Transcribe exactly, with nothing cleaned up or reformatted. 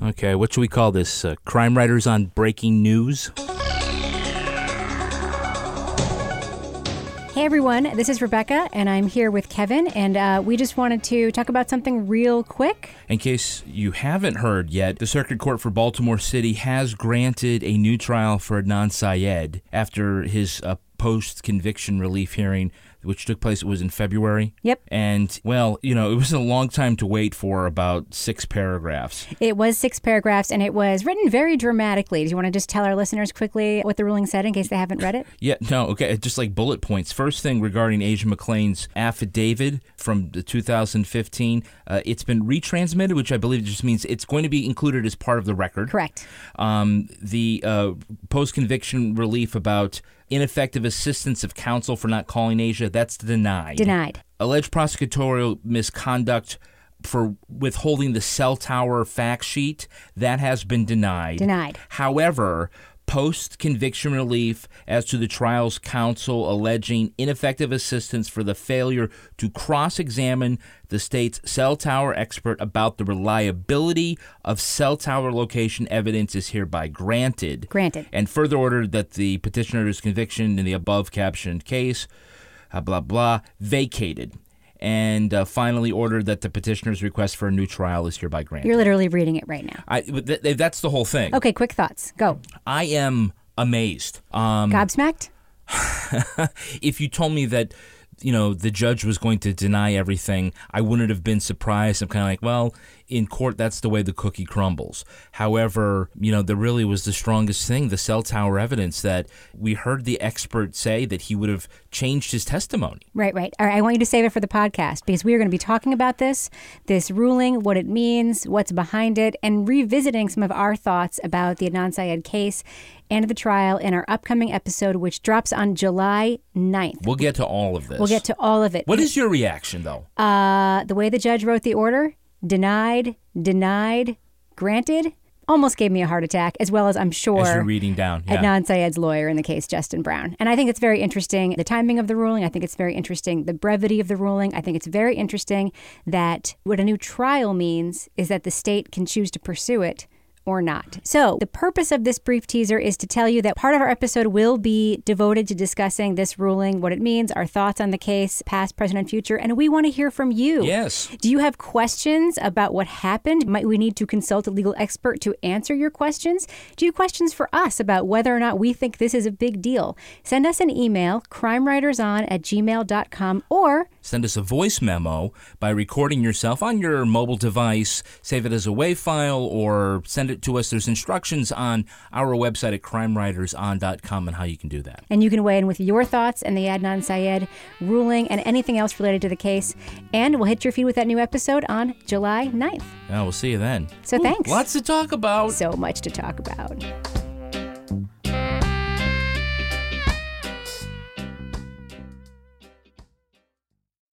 Okay, what should we call this? Uh, Crime Writers on Breaking News? Hey everyone, this is Rebecca, and I'm here with Kevin, and uh, we just wanted to talk about something real quick. In case you haven't heard yet, the Circuit Court for Baltimore City has granted a new trial for Adnan Syed after his uh, post-conviction relief hearing, which took place, it was in February. Yep. And, well, you know, it was a long time to wait for about six paragraphs. It was six paragraphs, and it was written very dramatically. Do you want to just tell our listeners quickly what the ruling said in case they haven't read it? Yeah, no, okay, just like bullet points. First thing regarding Asia McClain's affidavit from the two thousand fifteen, uh, it's been retransmitted, which I believe just means it's going to be included as part of the record. Correct. Um, the uh, post-conviction relief about ineffective assistance of counsel for not calling Asia, that's denied. Denied. Alleged prosecutorial misconduct for withholding the cell tower fact sheet, that has been denied. Denied. However, post-conviction relief as to the trial's counsel alleging ineffective assistance for the failure to cross-examine the state's cell tower expert about the reliability of cell tower location evidence is hereby granted. Granted. And further ordered that the petitioner's conviction in the above-captioned case, uh, blah, blah, vacated. And uh, finally ordered that the petitioner's request for a new trial is hereby granted. You're literally reading it right now. I, th- that's the whole thing. Okay, quick thoughts. Go. I am amazed. Um, Gobsmacked? If you told me that, you know, the judge was going to deny everything, I wouldn't have been surprised. I'm kind of like, well, in court, that's the way the cookie crumbles. However, you know, there really was the strongest thing, the cell tower evidence that we heard the expert say that he would have changed his testimony. Right, right. All right, I want you to save it for the podcast because we are going to be talking about this, this ruling, what it means, what's behind it, and revisiting some of our thoughts about the Adnan Syed case and the trial in our upcoming episode, which drops on July ninth. We'll get to all of this. We'll get to all of it. What is your reaction, though? Uh, the way the judge wrote the order, denied, denied, granted, almost gave me a heart attack, as well as I'm sure As you're reading down, yeah. Adnan Syed's lawyer in the case, Justin Brown. And I think it's very interesting, the timing of the ruling. I think it's very interesting, the brevity of the ruling. I think it's very interesting that what a new trial means is that the state can choose to pursue it or not. So the purpose of this brief teaser is to tell you that part of our episode will be devoted to discussing this ruling, what it means, our thoughts on the case, past, present, and future, and we want to hear from you. Yes. Do you have questions about what happened? Might we need to consult a legal expert to answer your questions? Do you have questions for us about whether or not we think this is a big deal? Send us an email, crimewriterson at gmail dot com, or send us a voice memo by recording yourself on your mobile device, save it as a WAV file, or send it to us. There's instructions on our website at crime writers on dot com on how you can do that. And you can weigh in with your thoughts and the Adnan Syed ruling and anything else related to the case. And we'll hit your feed with that new episode on July ninth. Yeah, we'll see you then. So thanks. Lots to talk about. So much to talk about.